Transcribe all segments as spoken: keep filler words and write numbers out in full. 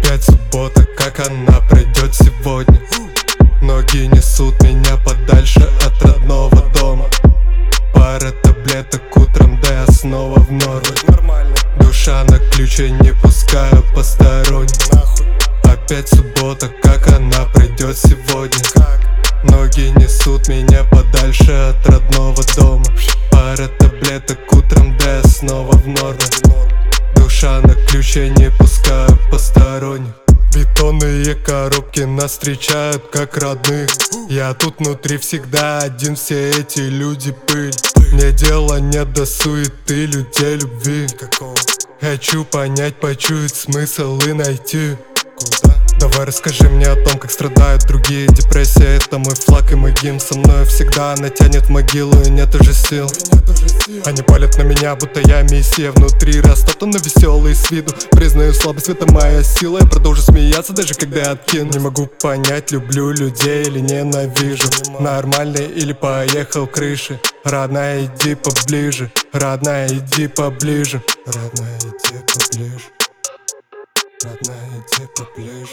Опять суббота, как она пройдет сегодня? Ноги несут меня подальше от родного дома. Пара таблеток утром, да я снова в норме. Душа на ключе, не пускаю посторонних. Опять суббота, как она пройдет сегодня? Ноги несут меня подальше от родного дома. Пара таблеток утром, да я снова в норме. Душа на ключе, не пускаю посторонних. Бетонные коробки нас встречают как родных. Я тут внутри всегда один, все эти люди пыль. Мне дела нет до суеты, людей любви. Хочу понять, почуять смысл и найти. Давай расскажи мне о том, как страдают другие. Депрессия — это мой флаг и мой гимн. Со мной всегда она тянет в могилу, и нет уже сил. Они палят на меня, будто я мессия. Внутри растоптан, веселый с виду. Признаю слабость, это моя сила. Я продолжу смеяться, даже когда я откину. Не могу понять, люблю людей или ненавижу. Нормальный или поехал крыши. Родная, иди поближе. Родная, иди поближе. Родная, иди поближе. Родная, иди поближе.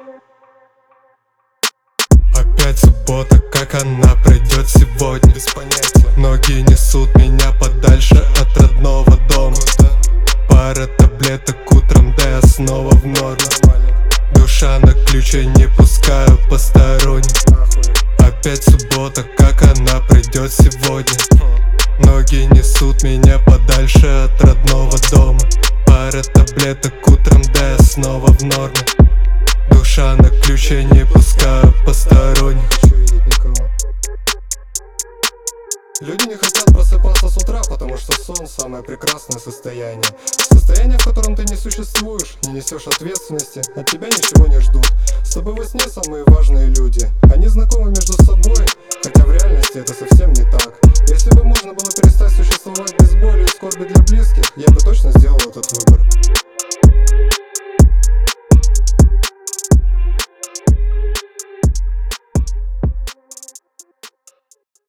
Опять суббота, как она пройдет сегодня? Без понятия. Ноги несут меня подальше от родного дома. Пара таблеток утром, да я снова в норме. Душа на ключе, не пускаю посторонних. Опять суббота, как она пройдет сегодня? Ноги несут меня подальше от родного дома. Пара таблеток утром, да я снова в норме. Душа на ключе, не пускаю посторонних. Люди не хотят просыпаться с утра, потому что сон — самое прекрасное состояние. Состояние, в котором ты не существуешь, не несешь ответственности, от тебя ничего не ждут. С тобой во сне самые важные люди. Они знакомы между собой, хотя в реальности это совсем не так. Если бы можно было перестать существовать без боли и скорби для близких, я бы точно сделал этот выбор.